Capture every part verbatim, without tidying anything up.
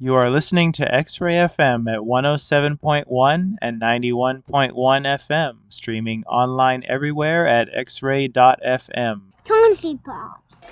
You are listening to X-Ray F M at one oh seven point one and ninety-one point one F M, streaming online everywhere at x ray dot f m. Tonsy Pops.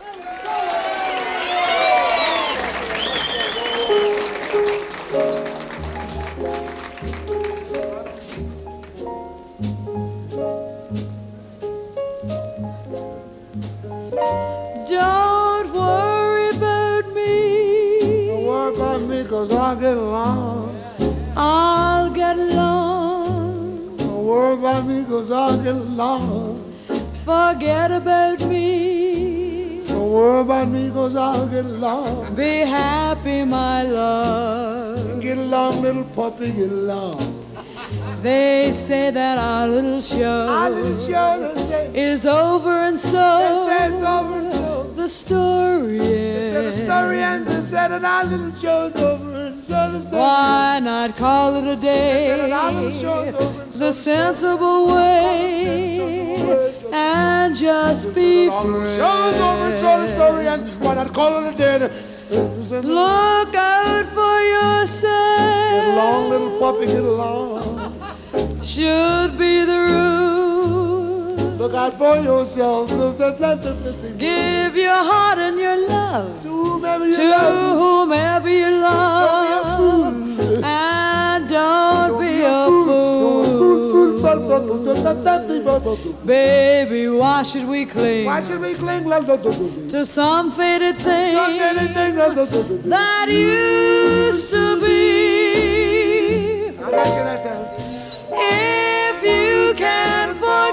Don't worry about me. Don't worry about me, cause I'll get along. I'll get along. Don't worry about me, cause I'll get along. Forget about me. Don't worry about me, cause I'll get along. Be happy, my love. Get along, little puppy, get along. They say that our little show, Our little show, they say, is over, and so they say it's over and so. the story They said the is. story ends, they said that our little show's over and so the story Why not call it a day? They said that our little show's over and so the sensible way, and just be free. Show's over and so the story ends. Why not call it a day? Look out for yourself. Get along, little puppy, get along. Should be the rule. Look out for yourself. Give your heart and your love To whomever you to love. whomever you love. Don't be a fool. And don't, Don't be a fool. fool. Baby, why should we cling Why should we cling like to some faded thing anything? that used to be? I got you that time. If you can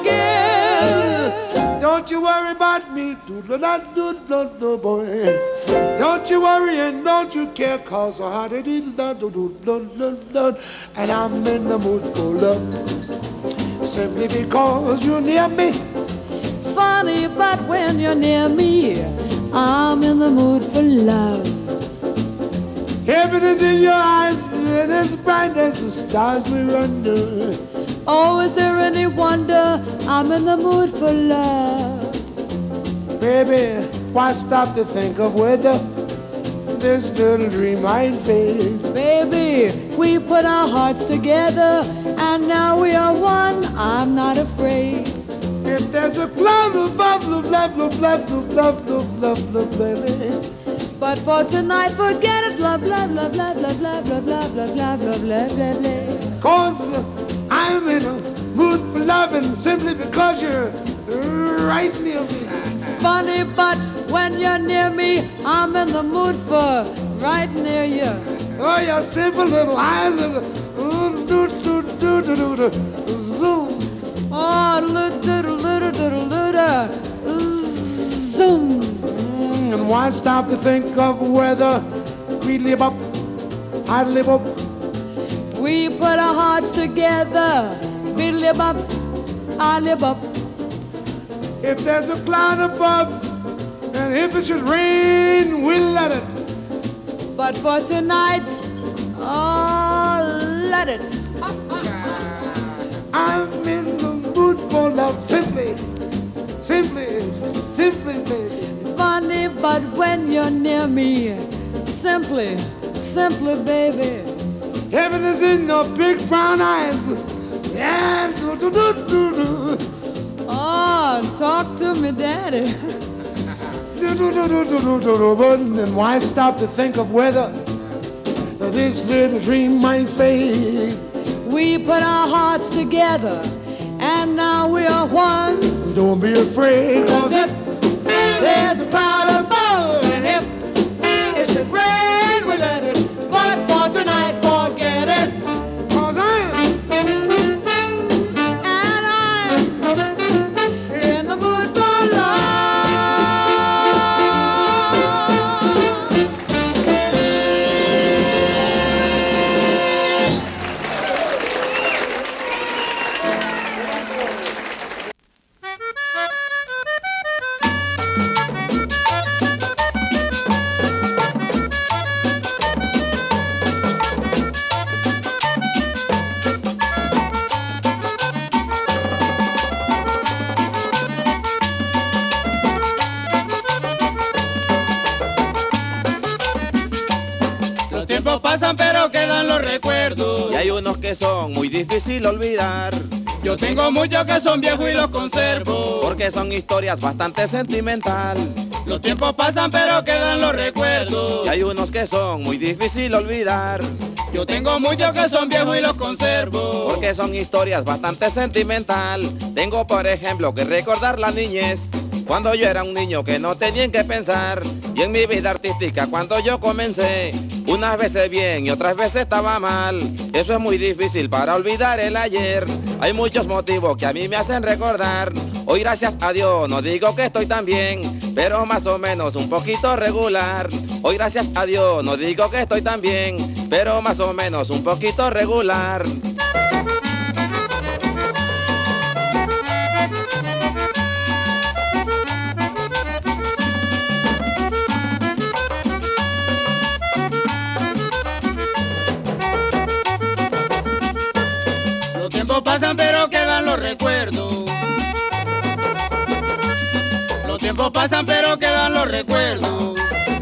forget, Don't you worry about me, doodle not doodle boy. Don't you worry and don't you care, cause I had it in the doodle and I'm in the mood for love. Simply because you're near me. funny, but when you're near me, I'm in the mood for love. Heaven is in your eyes and as bright as the stars we're under. Oh, is there any wonder I'm in the mood for love? Baby, why stop to think of whether this little dream might fade? Baby, we put our hearts together and now we are one. I'm not afraid. If there's a cloud above, love, love, love, love, love, love, love, love, baby. But for tonight, forget it. Love, love, love, love, love, love, love, love, love, love, love, love, love, love. Cause I'm in a mood for loving simply because you're right near me. Funny, but when you're near me, I'm in the mood for right near you. Oh, your simple little eyes are do, do, do, do, do, do, zoom. Oh, little, little, little, little, little, zoom. Mm, and why stop to think of whether we live up, I live up. We put our hearts together. We live up, I live up. If there's a cloud above, and if it should rain, we'll let it. But for tonight, oh, let it. I'm in the mood for love, simply, simply, simply, baby. Funny, but when you're near me, simply, simply, baby. Heaven is in your big brown eyes. Yeah, do, do, do, do, do. Oh, talk to me, daddy. Do, do, do, do, do, do, do, do. But then why stop to think of whether this little dream might fade? We put our hearts together, and now we are one. Don't be afraid, Cause cause if if there's a cloud above, and if it should rain, we let it. But for tonight, forget it. cause I'm And I'm in the mood for love. Los tiempos pasan pero quedan los recuerdos. Y hay unos que son muy difícil olvidar. Yo tengo muchos que son viejos y los conservo. Porque son historias bastante sentimental. Los tiempos pasan pero quedan los recuerdos. Y hay unos que son muy difícil olvidar. Yo tengo muchos que son viejos y los conservo. Porque son historias bastante sentimental. Tengo por ejemplo que recordar la niñez. Cuando yo era un niño que no tenía en qué pensar. Y en mi vida artística cuando yo comencé. Unas veces bien y otras veces estaba mal. Eso es muy difícil para olvidar el ayer. Hay muchos motivos que a mí me hacen recordar. Hoy gracias a Dios no digo que estoy tan bien, pero más o menos un poquito regular. Hoy gracias a Dios no digo que estoy tan bien, pero más o menos un poquito regular. Los tiempos pasan pero quedan los recuerdos. Los tiempos pasan pero quedan los recuerdos.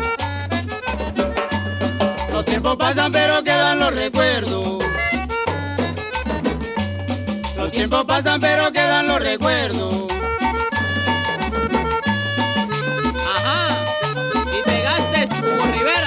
Los tiempos pasan pero quedan los recuerdos. Los tiempos pasan pero quedan los recuerdos. Ajá, y pegaste Hugo Rivera.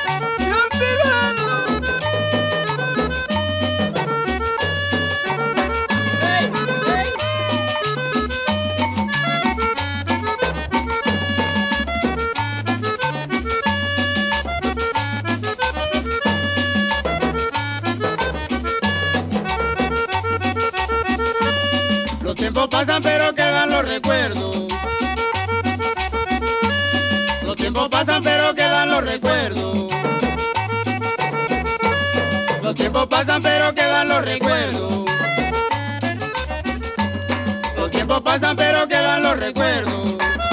Los tiempos pasan pero quedan los recuerdos. Los tiempos pasan pero quedan los recuerdos. Los tiempos pasan pero quedan los recuerdos. Los tiempos pasan pero quedan los recuerdos.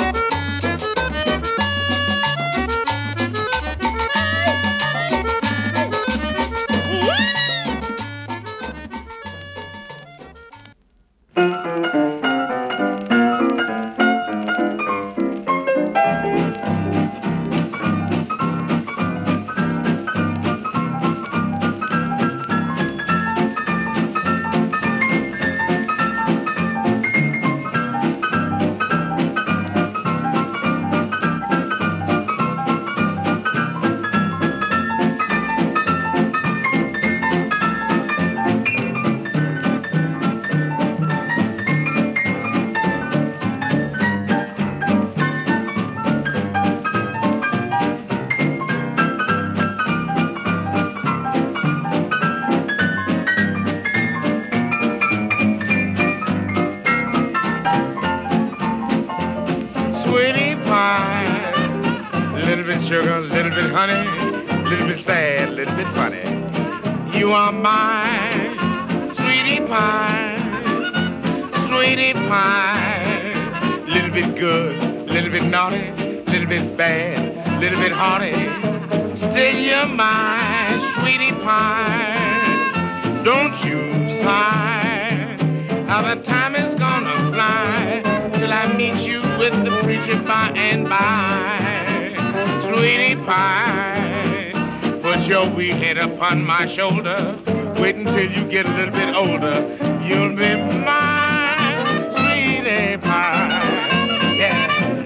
Sugar, a little bit honey, a little bit sad, a little bit funny. You are my sweetie pie, sweetie pie. Little bit good, little bit naughty, little bit bad, little bit haughty. Still you're my sweetie pie. Don't you sigh, how the time is gonna fly till I meet you with the preacher by and by. Sweetie pie, put your wee head upon my shoulder. Wait until you get a little bit older. You'll be my sweetie pie. Yeah.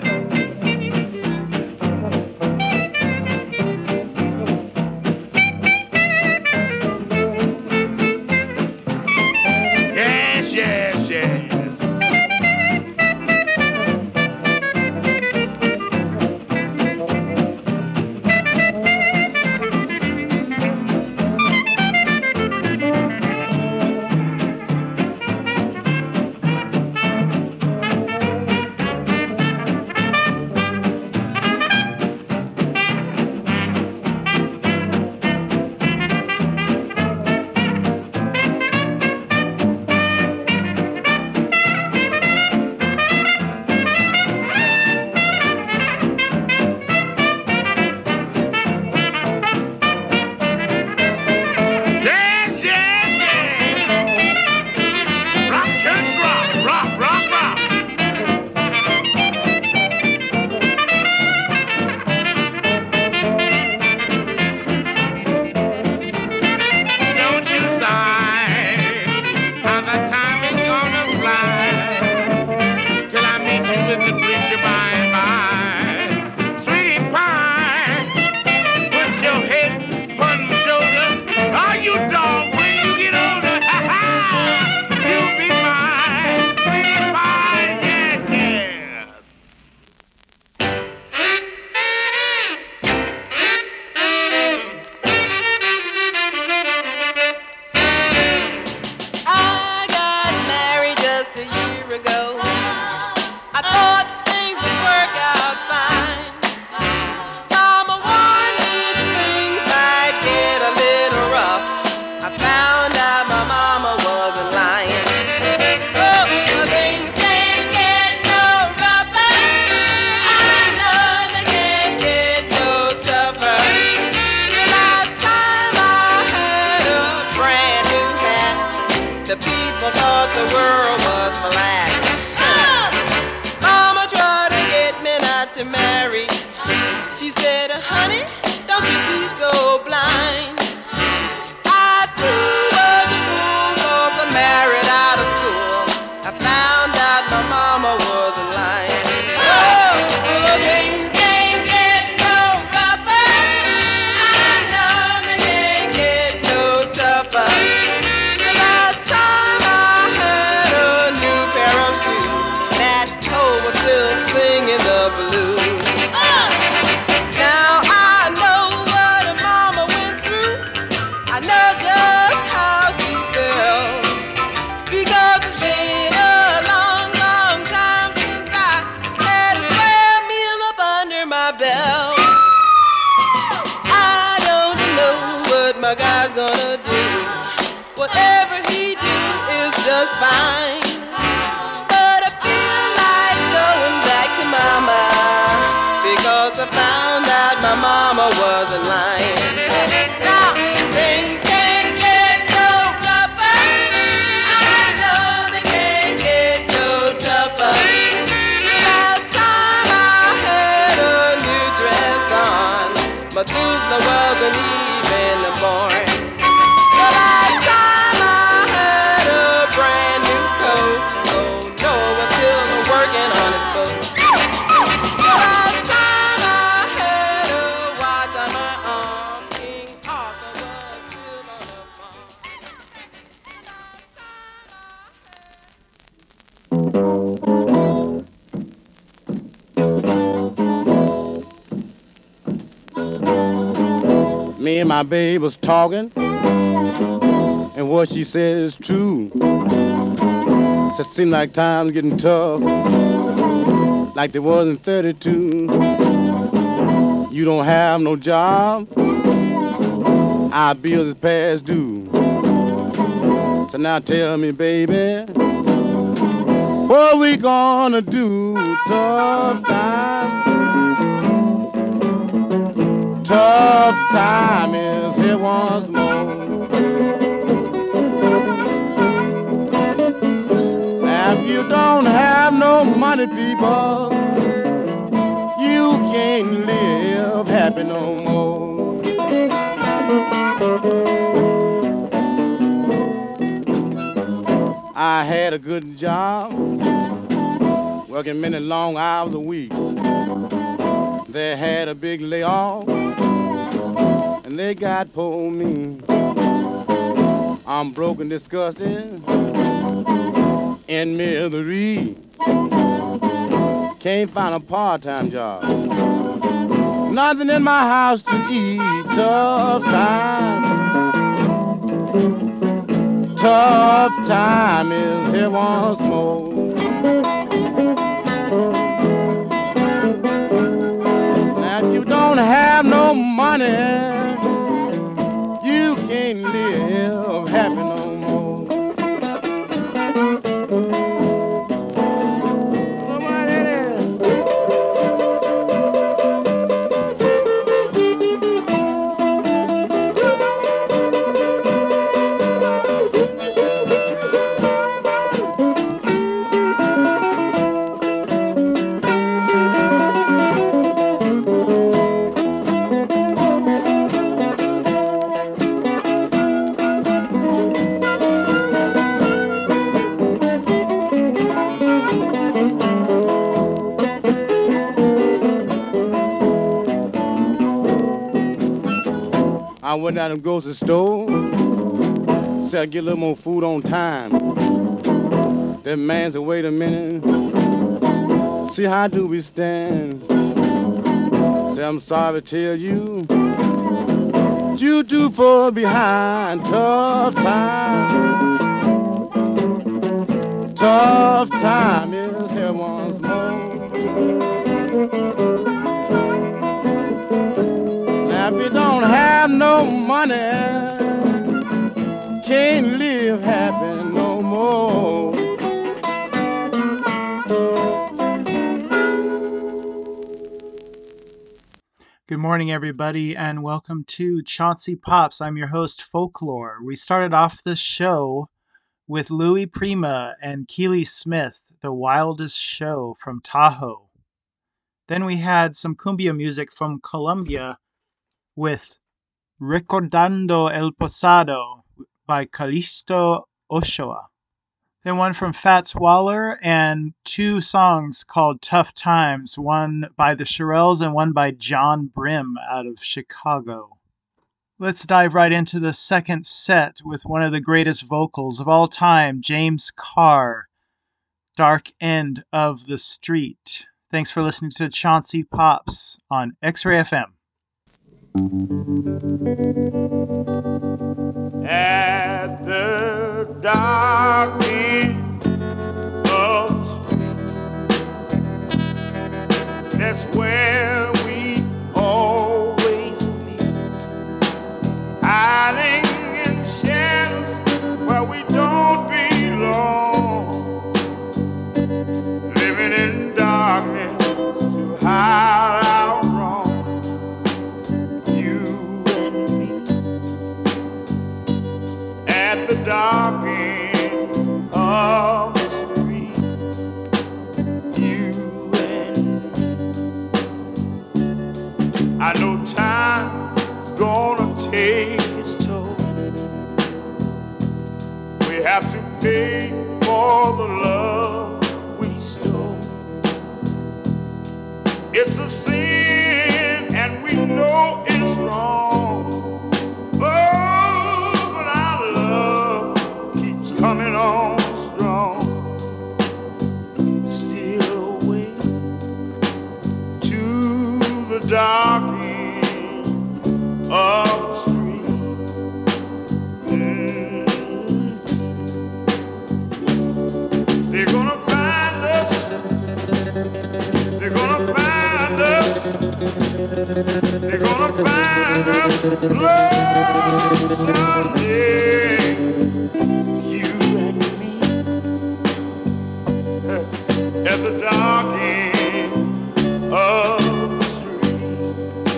Yes, yes, yes. my guy's gonna do. Whatever he do is just fine. But I feel like going back to mama, because I found out my mama wasn't lying. Now things can't get no rougher. I know they can't get no tougher. Last time I had a new dress on, Methuselah wasn't even born. The last time I had a brand new coat, oh Noah was still working on his boat. The last time I had a watch on my arm, King Arthur was still on the farm. Me and my babe was talking, and what she said is true. It seemed like times getting tough, like they was in thirty-two. You don't have no job, our bills is past due. So now tell me, baby, what we gonna do? Tough time. Tough time is here once more. Now if you don't have no money, people, you can't live happy no more. I had a good job, working many long hours a week. They had a big layoff, and they got poor me. I'm broke and disgusted, in misery. Can't find a part-time job, nothing in my house to eat. Tough time, tough time is here once more. You don't have no money, you can't live happy no more. I went down to the grocery store, said I'd get a little more food on time. That man said, wait a minute, see how do we stand? Say, I'm sorry to tell you, you too far behind. Tough time, tough time is here once more. Now if you don't have no money, can't live happy no more. Good morning, everybody, and welcome to Chauncey Pops. I'm your host, Folklore. We started off the show with Louis Prima and Keely Smith, The Wildest Show from Tahoe. Then we had some cumbia music from Colombia with Recordando el Pasado by Calixto Ochoa. Then one from Fats Waller and two songs called Tough Times, one by the Shirelles and one by John Brim out of Chicago. Let's dive right into the second set with one of the greatest vocals of all time, James Carr, Dark End of the Street. Thanks for listening to Chauncey Pops on X-Ray F M. At the dark end of the street, that's where we always meet. I take its toll. We have to pay for the love we stole. It's a sin and we know it's wrong. Oh, but our love keeps coming on strong. Still away to the dark end of the street. Mm. They're gonna find us. They're gonna find us. They're gonna find us. Lord, someday. You and me at the dark end of the street.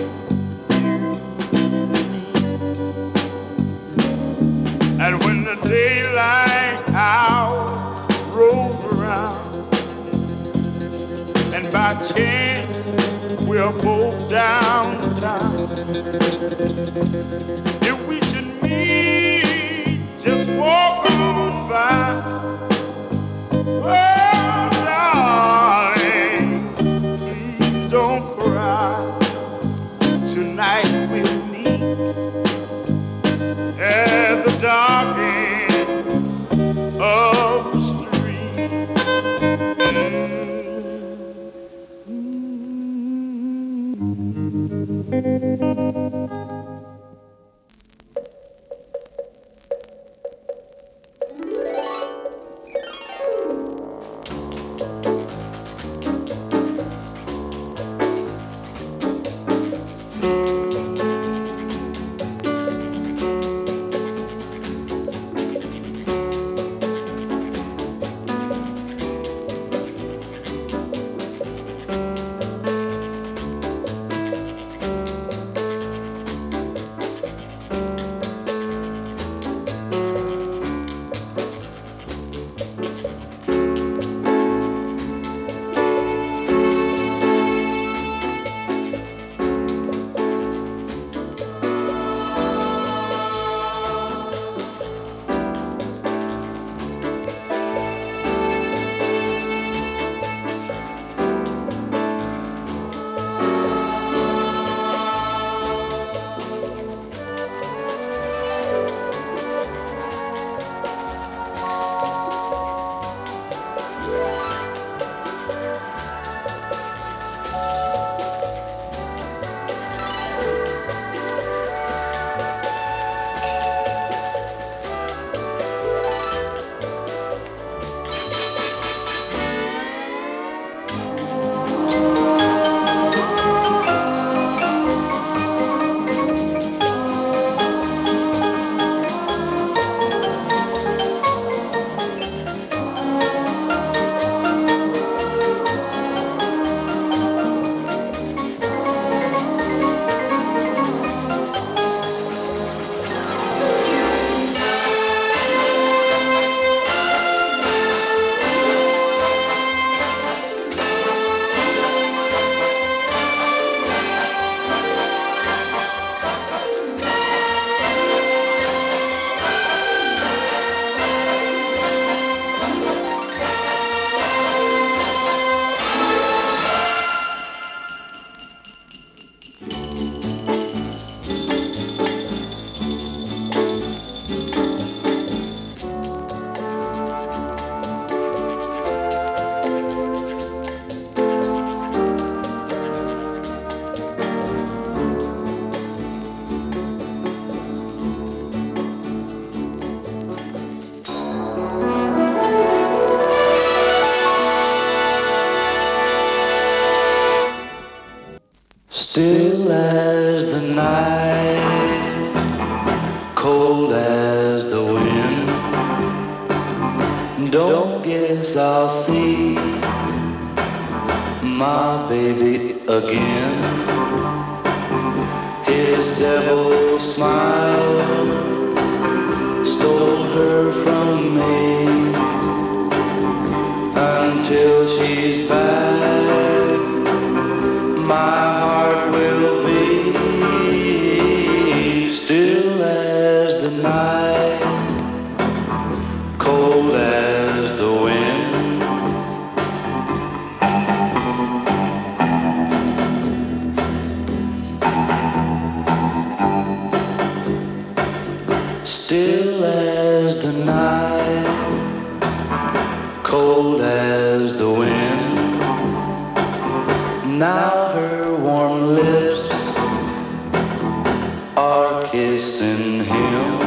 And when the daylight hour rolls around, and by chance we're both downtown, if we should meet, just walk on by. Oh, darling, please don't cry. Tonight we'll meet at the dark end of the street. Still as the night, cold as the wind. Don't guess I'll see my baby again. His devil smile stole her from me. Until she's back, my heart will be still. still as the night, cold as the wind. Now her warm lips are kissing him.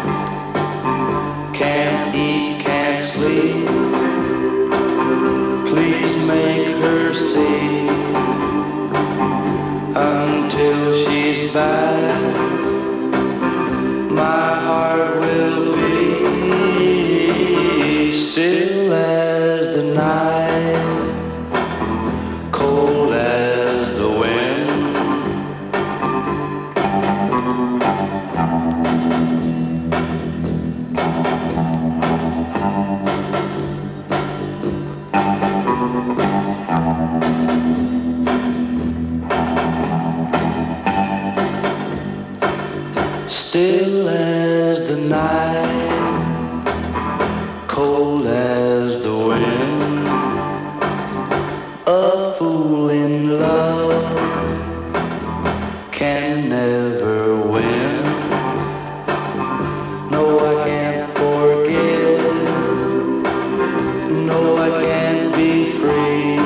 Can't eat, can't sleep. Please make her see until she's back. My heart will be still as the night, cold as the wind. Still as the night, cold as the wind. A fool in love can never win. No, I can't forget. No, I can't be free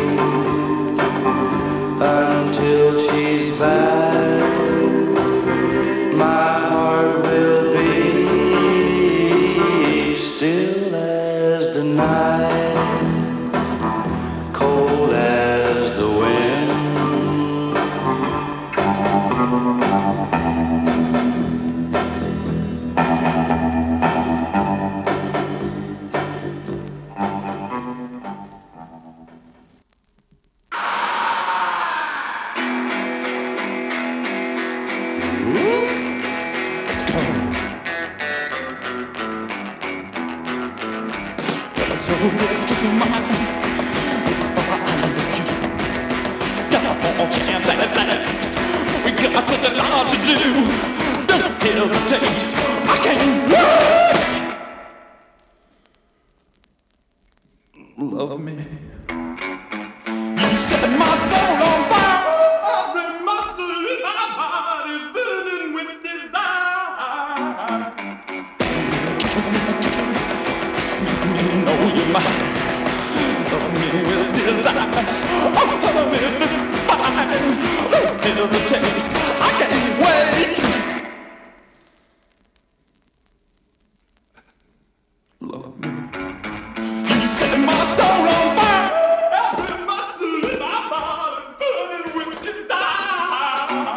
until she's back. My heart will be still as the night, cold as the wind. Love me. You set my soul on fire. Every muscle in my body is burning with desire. You know you're mine. Love me with desire. Oh, love me with fire. Don't hesitate. I can't wait. Love me. You set my soul on fire. Every muscle in my body is burning with desire.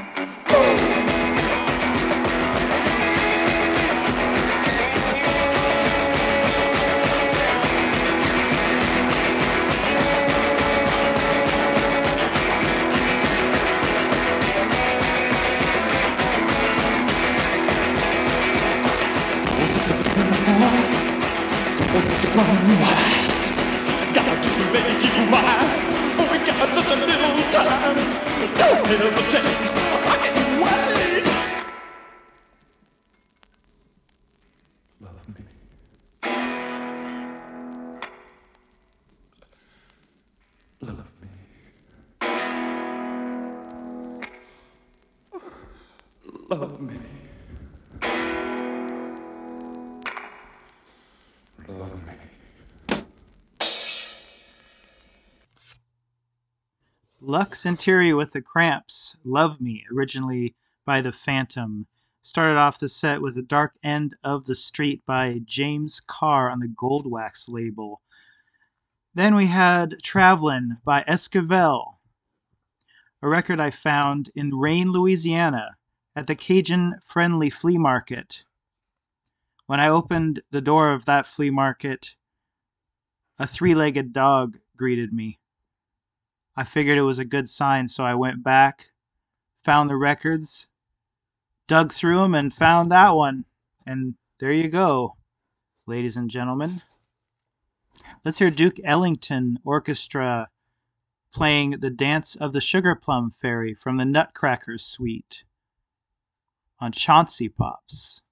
Got to make you mine. We got such a little time. Don't hesitate. I can't wait. Love me. Love me. Love me. Love me. Lux Interior with the Cramps, Love Me, originally by The Phantom. Started off the set with The Dark End of the Street by James Carr on the Goldwax label. Then we had Travelin' by Esquivel, a record I found in Rain, Louisiana at the Cajun Friendly Flea Market. When I opened the door of that flea market, a three-legged dog greeted me. I figured it was a good sign, so I went back, found the records, dug through them, and found that one. And there you go, ladies and gentlemen. Let's hear Duke Ellington Orchestra playing The Dance of the Sugar Plum Fairy from the Nutcracker Suite on Chauncey Pops.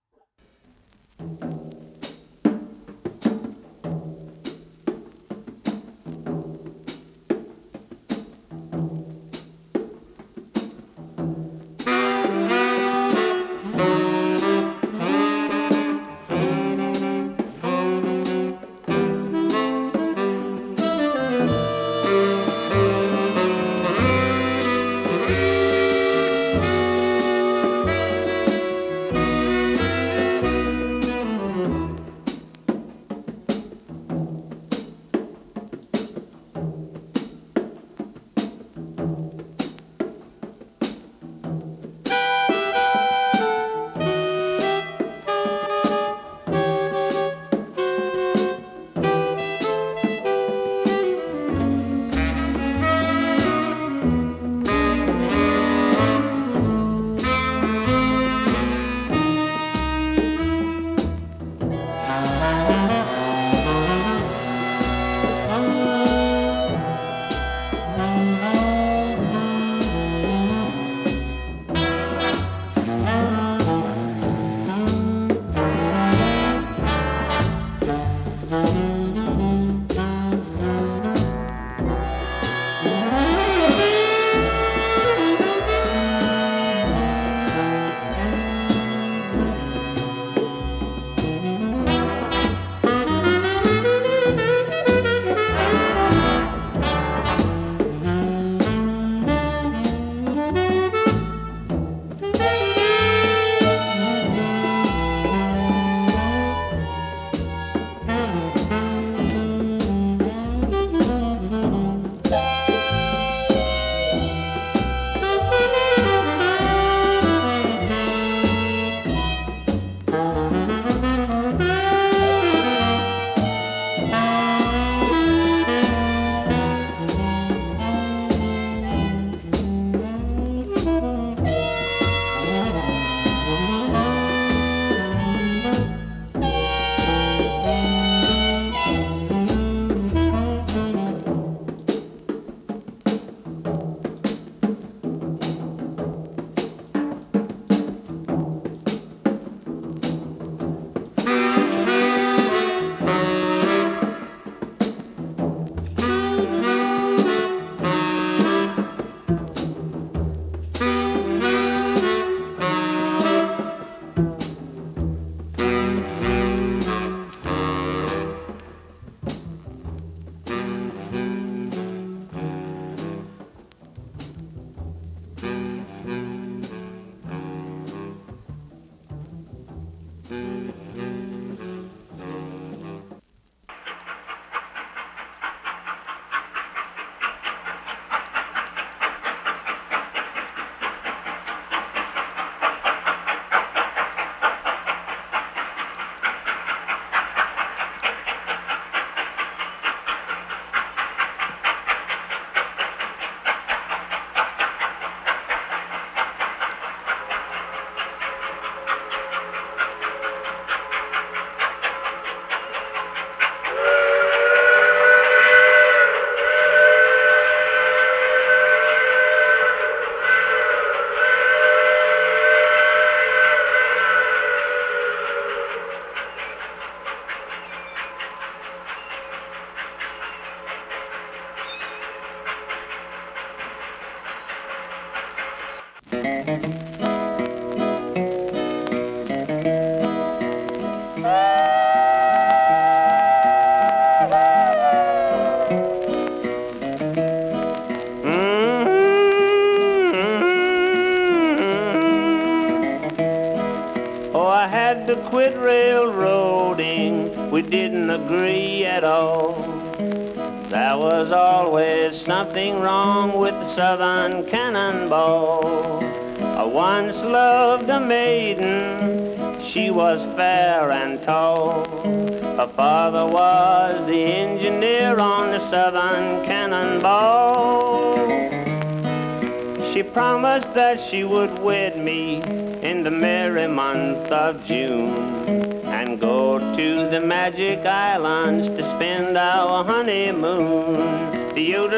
To quit railroading, we didn't agree at all. There was always something wrong with the Southern Cannonball. I once loved a maiden, she was fair and tall. Her father was the engineer on the Southern Cannonball. She promised that she would wed me in the merry month of June and go to the magic islands to spend our honeymoon.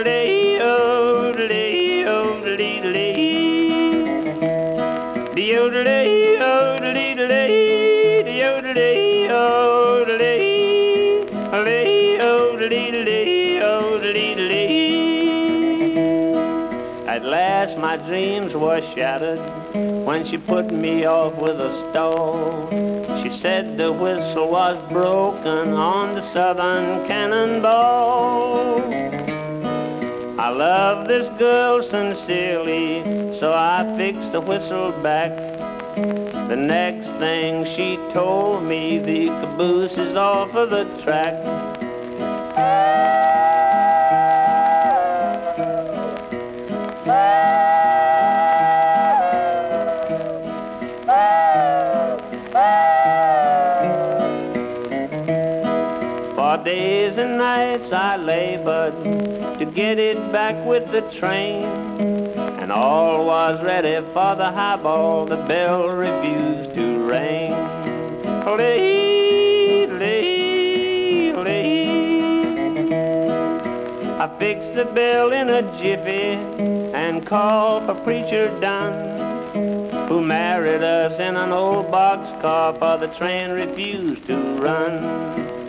De-o-de-dee-o-de-dee-o-de-dee-dee. De-o-de-dee-o-de-dee-dee. De-o-de-dee-o-de-dee. De-o-de-dee-o-de-dee-dee. At last my dreams were shattered when she put me off with a stall. She said the whistle was broken on the Southern Cannonball. I love this girl sincerely, so I fixed the whistle back. The next thing she told me, the caboose is off of the track. For days and nights I labored to get it back with the train, and all was ready for the highball, the bell refused to ring. Lee, lee, lee. I fixed the bell in a jiffy and called for Preacher Dunn, who married us in an old boxcar, for the train refused to run.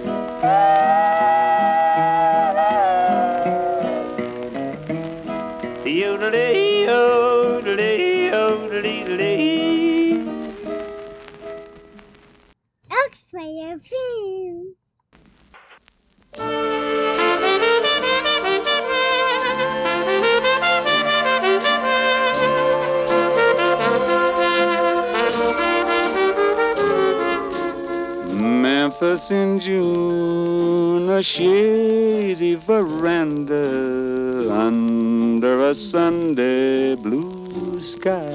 Oxford film. Memphis in June, a shady veranda under a Sunday blue sky.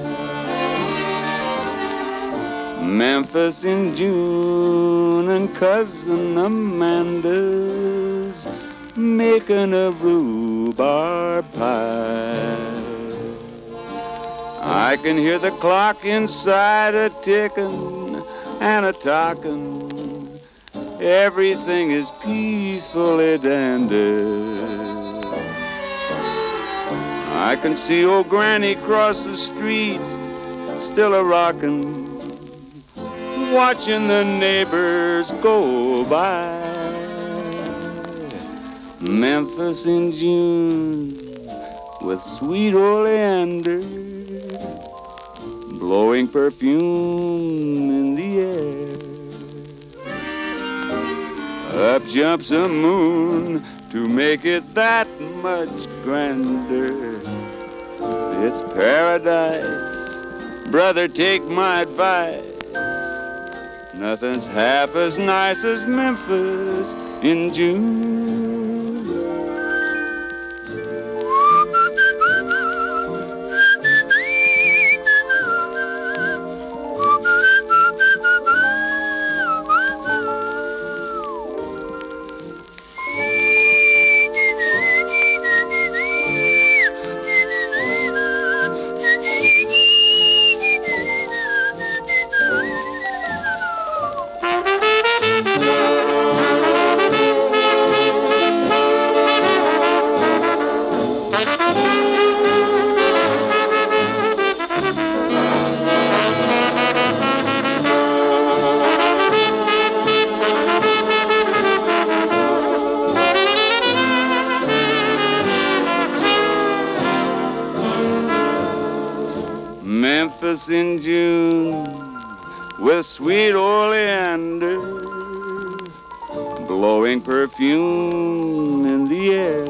Memphis in June, and Cousin Amanda's making a rhubarb pie. I can hear the clock inside a-ticking and a-talking. Everything is peacefully dandy. I can see old Granny cross the street, still a-rockin', watching the neighbors go by. Memphis in June, with sweet oleander, blowing perfume in the air. Up jumps a moon to make it that much grander. It's paradise, brother, take my advice. Nothing's half as nice as Memphis in June. Memphis in June with sweet oleander blowing perfume in the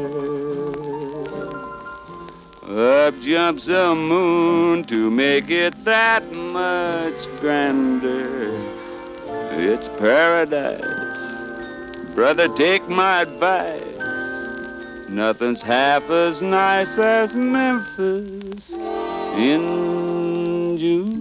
air. Up jumps the moon to make it that much grander. It's paradise. Brother, take my advice. Nothing's half as nice as Memphis in June.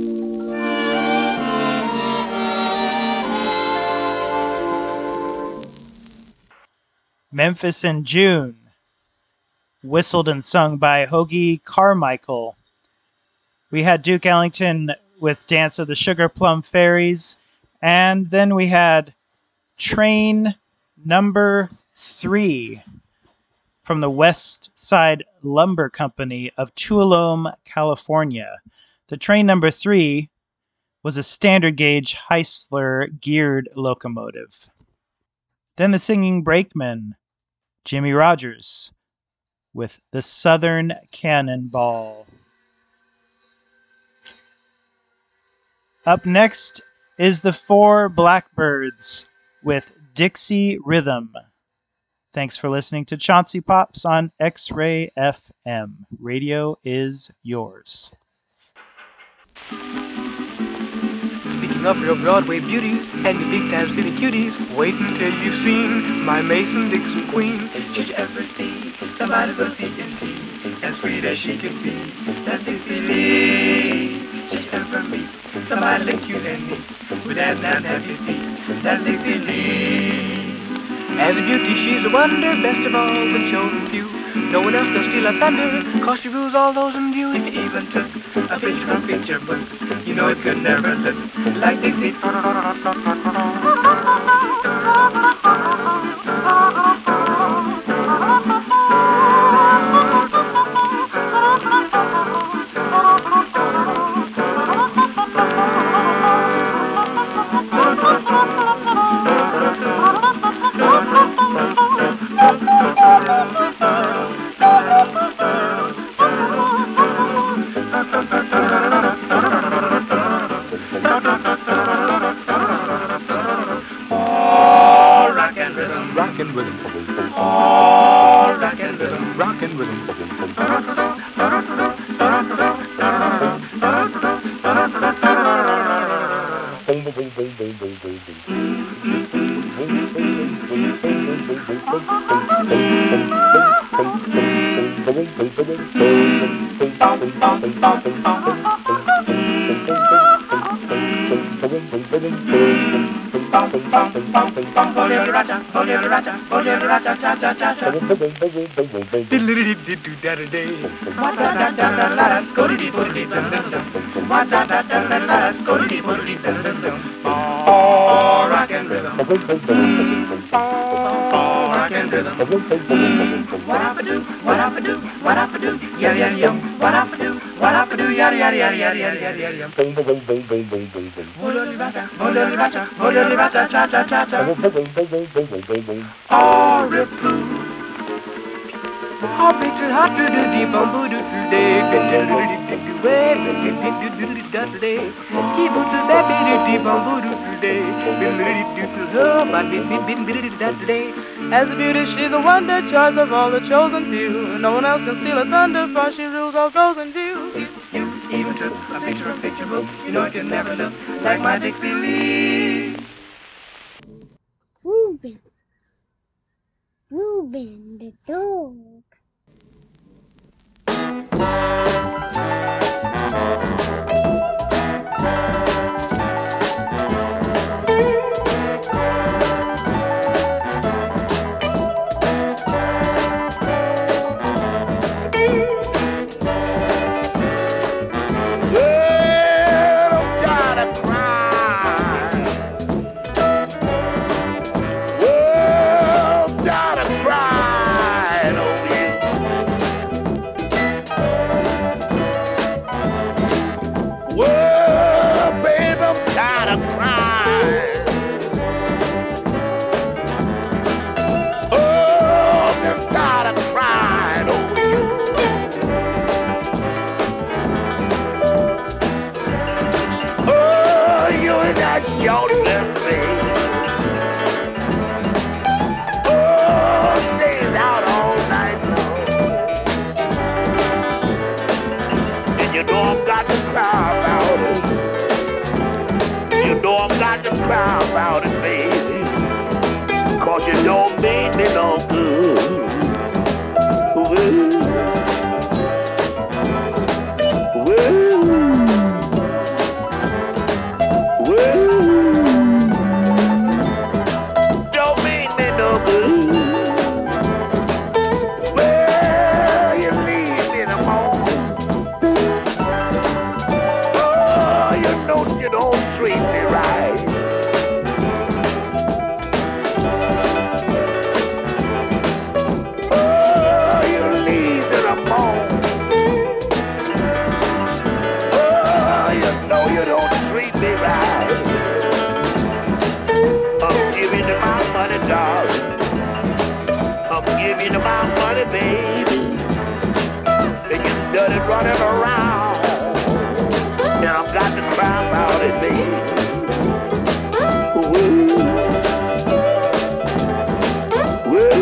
Memphis in June, whistled and sung by Hoagy Carmichael. We had Duke Ellington with Dance of the Sugar Plum Fairies, and then we had Train Number Three from the West Side Lumber Company of Tuolumne, California. The Train Number Three was a standard gauge Heisler geared locomotive. Then the Singing Brakemen, Jimmy Rogers, with the Southern Cannonball. Up next is the Four Blackbirds with Dixie Rhythm. Thanks for listening to Chauncey Pops on X-Ray F M. Radio is yours. Speaking of real Broadway beauties and your big time city cuties, wait until you've seen my Mason-Dixon queen. Did you ever see somebody so sweet and sweet, as sweet as she can be? That Dixie Lee. Did you ever meet somebody like cute and neat, with that nice happy feet? That Dixie Lee. As a beauty, she's a wonder, best of all the chosen few. No one else can steal her thunder, cause she rules all those in view. If you even took a picture from a picture book, you know it could never look like Dixie. Oh, rock and rhythm. Oh, rock and rhythm. What up a do? What up a do? What up a do? Yada yada yum. What up a do? What up a do? Yada yada yada yada yada yada yada yum. Bololi rata, bololi rata, cha cha cha cha. Oh, rip blue. Oh, picture hot to the deep on voodoo today. Picture to the deep way. Picture to the today. Keep on to that baby deep on voodoo today. Today. As a beauty, she's a wonder, charge of all the chosen few. No one else can steal her thunder, for she rules all those in view. You even took a picture of picture book. You know it can never look like my Dixie Lee. tired of crying. Oh, I'm just tired of crying over you. Oh, you and that short dress, baby. Oh, stays out all night long. And you know I've got to cry about it. You know I've got to cry about it, baby. Cause you don't mean me no good. Well, well, well, don't mean me no good. Well, you leave me in the morning. Oh, you know you don't treat me right. Oh, you leave in the morning. Oh, you know you don't treat me right. I'm giving you my money, darling. I'm giving you my money, baby. And you started running around. And I've got to cry about it, baby. Ooh. Ooh.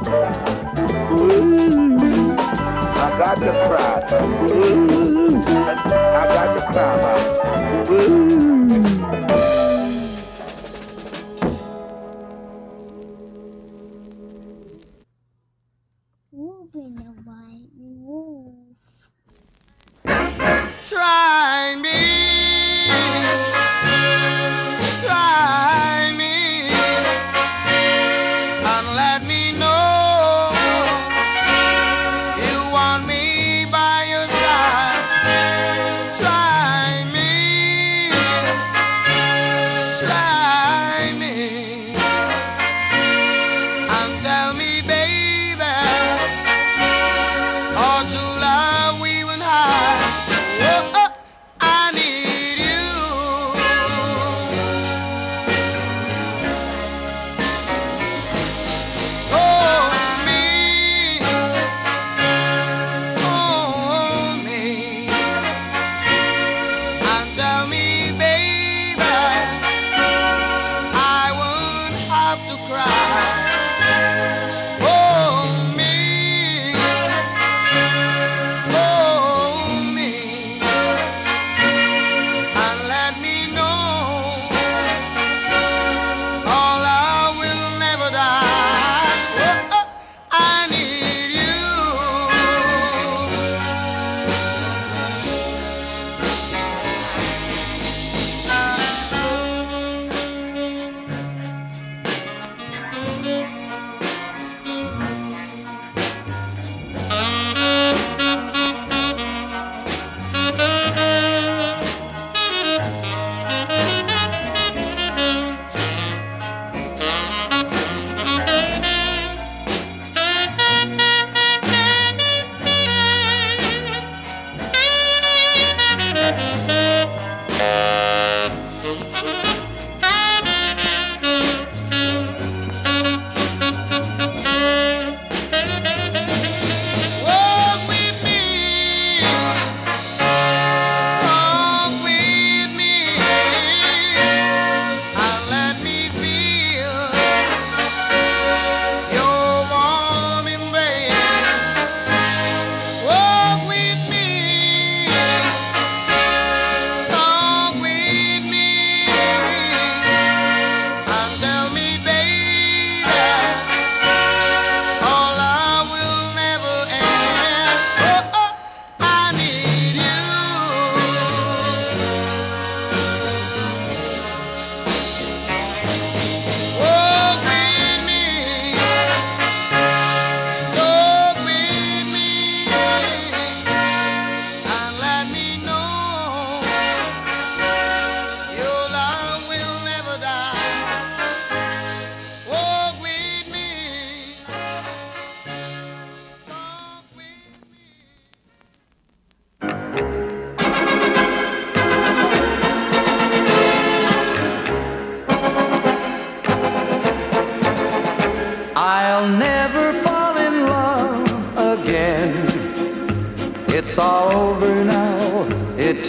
I got to cry. Ooh,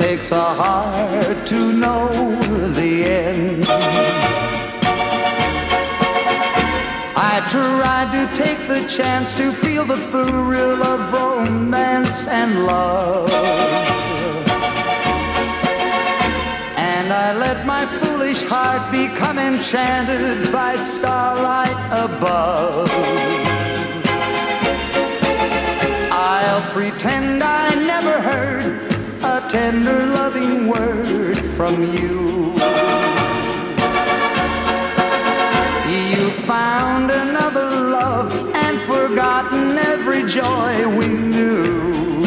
takes a heart to know the end. I tried to take the chance to feel the thrill of romance and love, and I let my foolish heart become enchanted by starlight above. I'll pretend I never heard a tender loving word from you. You found another love and forgotten every joy we knew.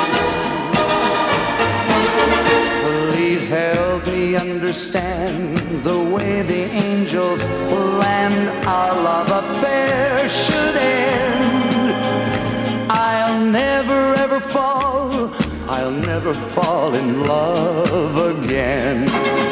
Please help me understand the way the angels planned our love affair should end. I'll never ever fall, I'll never fall in love again.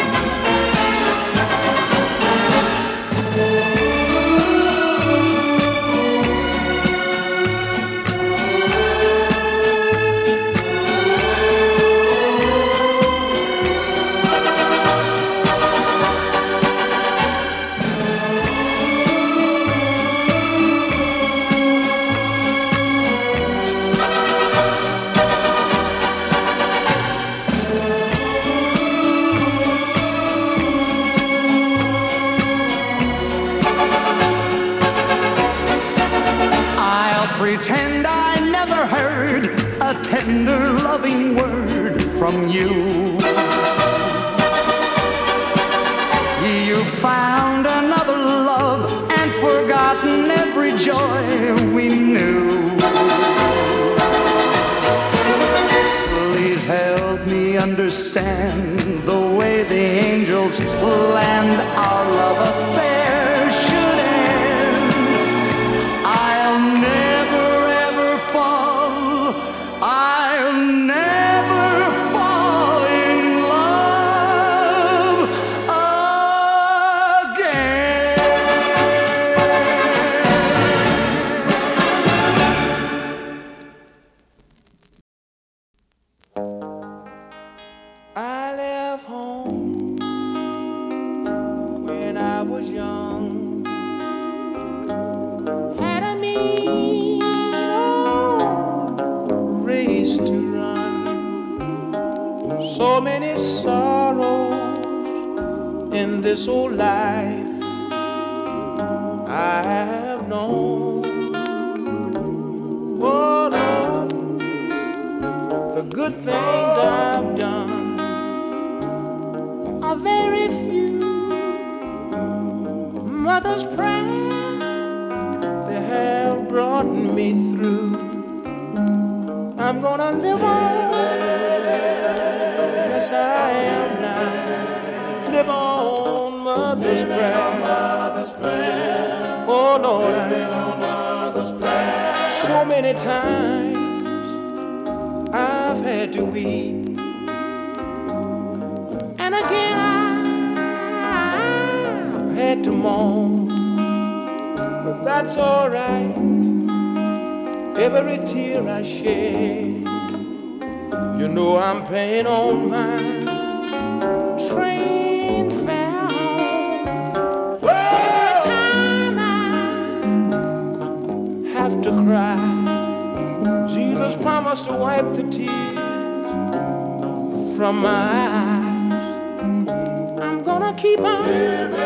Pretend I never heard a tender loving word from you. You found another love and forgotten every joy we knew. Please help me understand the way the angels planned our love affair should end. I'll never I'll never fall in love again. I left home when I was young. Had a mean race to run. So many sorrows in this old life I have known. Oh Lord, the good things I've done are very few. Mother's prayers, they have brought me through. I'm gonna live on, yes I am now. Live on mother's prayer. Oh Lord, live on mother's prayer. So many times I've had to weep, and again I've had to moan, but that's all right. Every tear I shed, you know I'm paying on my train fare home. Every time I have to cry, Jesus promised to wipe the tears from my eyes. I'm gonna keep on living,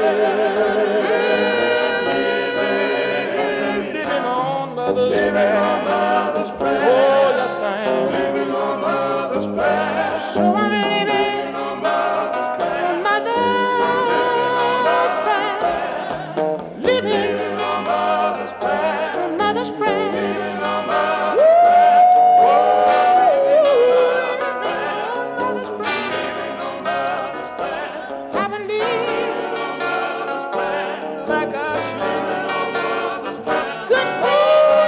living on mother's living on mother's prayer. Oh, yes I am. Living on mother's prayer. So I'm living on mother's prayer. Mother's prayer. Living on mother's prayer. Mother's prayer. Living on mother's prayer. Oh, mother's prayer. Mother's prayer. Living on mother's prayer. I've been living on mother's prayer like I should. Living on mother's prayer. Good things.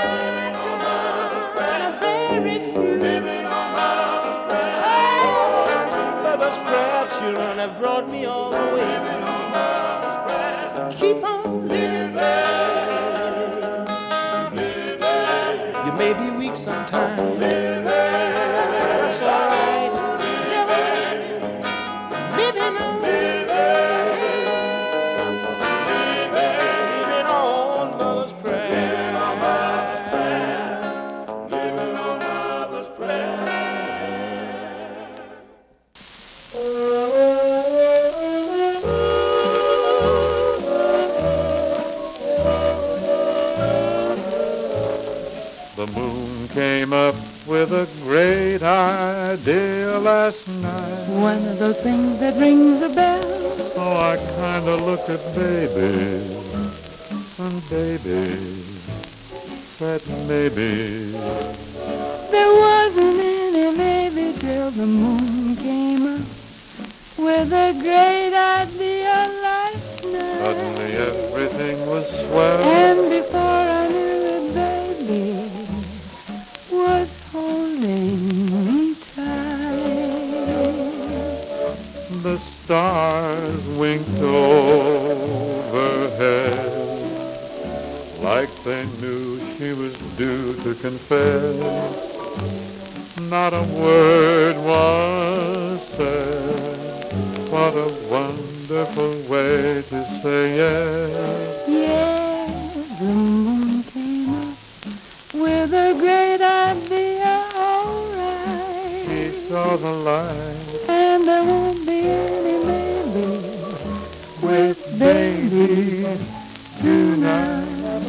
Children have brought me all the way. Keep on living. You may be weak sometimes. That's all right. Live came up with a great idea last night. One of those things that rings a bell. So I kinda looked at baby, and baby said maybe there wasn't any baby till the moon came up with a great idea last night. Suddenly everything was swell, and before I knew it, baby was holding me tight. The stars winked overhead like they knew she was due to confess. Not a word was said. What a wonderful way to say yes. Yes, the moon came up with a great idea, all right. He saw the light, and there won't be any baby with baby tonight.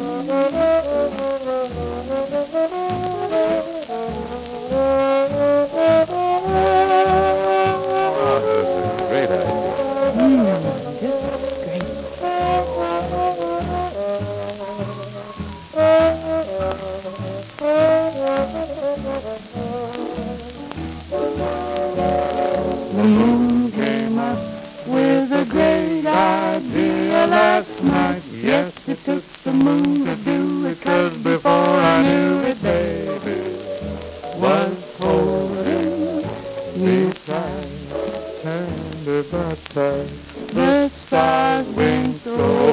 Last night, yes, it took the moon to do it, 'cause before I knew it, baby was holding me tight, tender but tight. The stars winked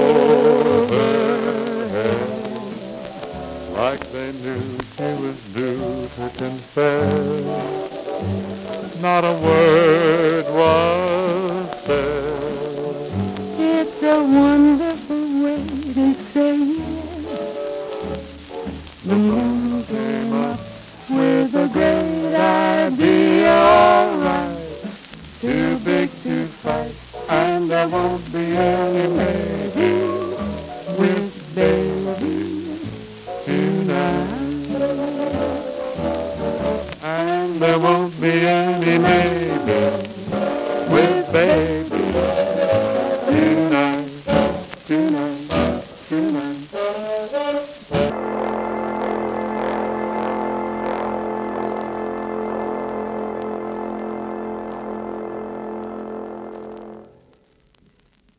overhead like they knew she was due to confess. Not a word was